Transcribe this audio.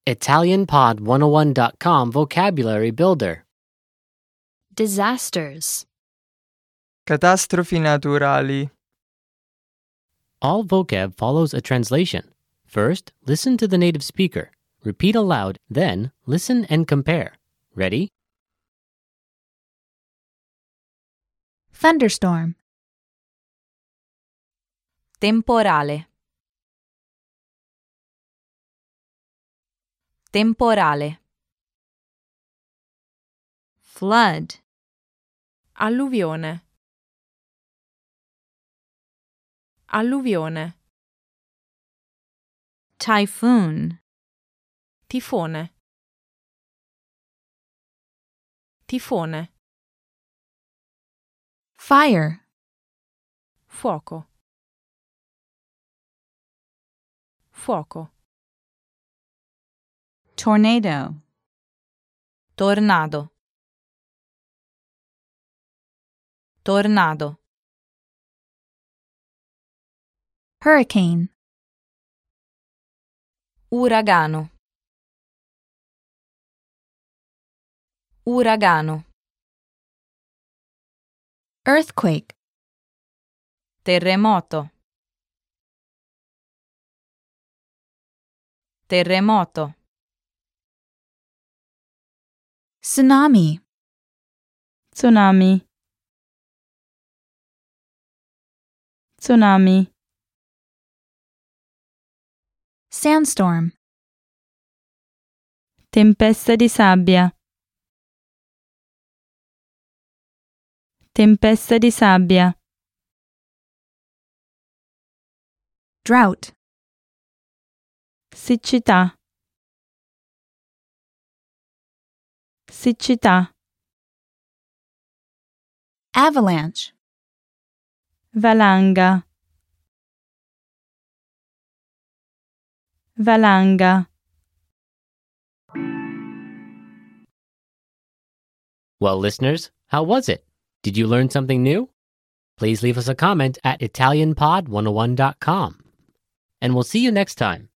ItalianPod101.com Vocabulary Builder. Disasters. Catastrofi naturali. All vocab follows a translation. First, listen to the native speaker. Repeat aloud, then listen and compare. Ready? Thunderstorm. Temporale. Temporale. Flood. Alluvione. Alluvione. Typhoon. Tifone. Tifone. Fire. Fuoco. Fuoco. Tornado. Tornado. Tornado. Hurricane. Uragano. Uragano. Earthquake. Terremoto. Terremoto. Tsunami. Tsunami. Tsunami. Sandstorm. Tempesta di sabbia. Tempesta di sabbia. Drought. Siccità. Siccità. Avalanche. Valanga. Valanga. Well, listeners, how was it? Did you learn something new? Please leave us a comment at ItalianPod101.com. And we'll see you next time.